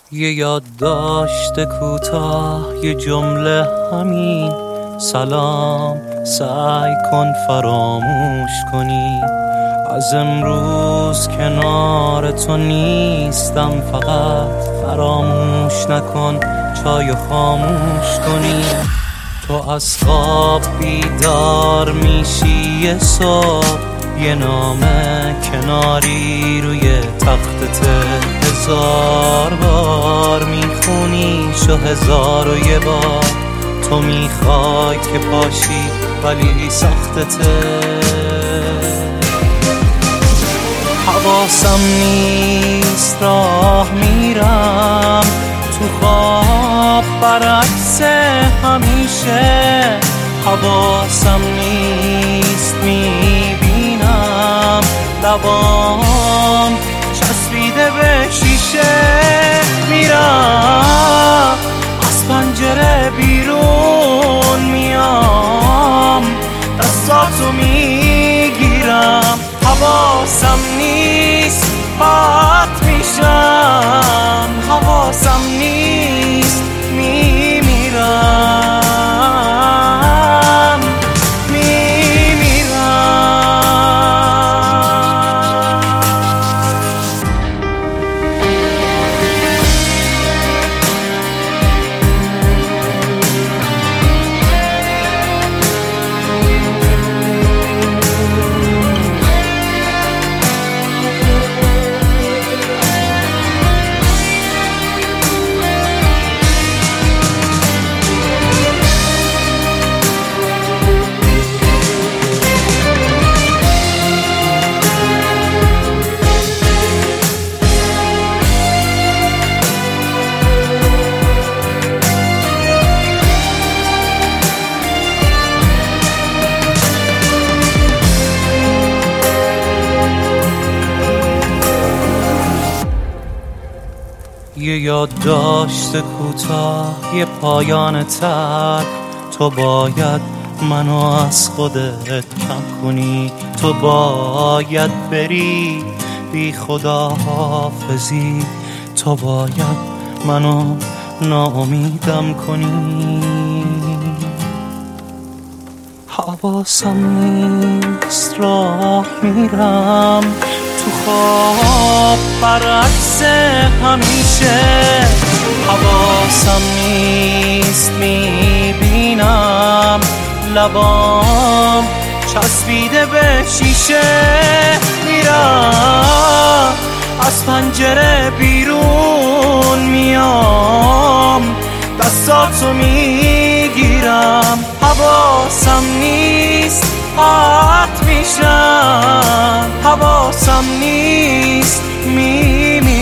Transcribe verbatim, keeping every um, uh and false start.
یه یادداشت کوتاه، یه جمله همین سلام، سعی کن فراموش کنی. از امروز کنار تو نیستم، فقط فراموش نکن چای خاموش کنی. تو از خواب بیدار میشی یه صبح، یه نامه کناری روی تختت، هزار بار میخونی شو هزار و یه بار. تو میخوای که پاشی ولی سختته. حواسم نیست راه میرم تو خواب برعکس همیشه. حواسم نیست میبینم لبام چسبیده به شیشه. میرم از پنجره بیرون میام، دستاتو میگیرم. حواسم نیست پات میشم، حواسم نیست میمیرم. یه یادداشت کوتاه، یه پایان تلخ. تو باید منو از خودت کم کنی، تو باید بری بی خدا حافظی، تو باید منو ناامیدم کنی. حواسم نیست راه میرم تو خواب برعکس همیشه. حواسم نیست میبینم لبام چسبیده به شیشه. میرم از پنجره بیرون میام، دستاتو میگیرم. حواسم نیست پات میشم، حواسم نیست میمیرم.